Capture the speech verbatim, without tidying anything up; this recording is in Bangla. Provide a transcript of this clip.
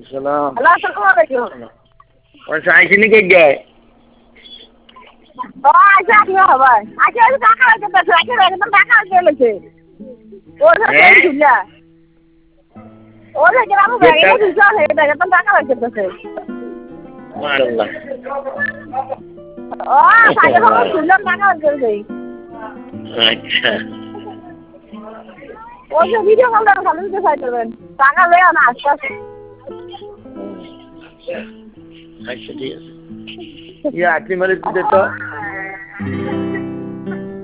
সালাম। হ্যালো আসসালামু আলাইকুম। ওই সাইকেলে কে যায়? ও আচ্ছা কি হবে? আচ্ছা ওই টাকা হইতে তো আচ্ছা একদম টাকা গেলেছে। ওর সাথে ঝুলা। ওরে গ্রাম বাইরে ঝুলা হে একদম টাকা হইতে তো। মাশাআল্লাহ। ও সাইকেল করে ঝুলা টাকা গেলেছে। আচ্ছা। ওই যে ভিডিও কল করে খালি দিতে চাইতেন। টাকা লয়া না আচ্ছা। আচ্ছা ঠিক আছে। ইয়া আপনি মানে দিতে তো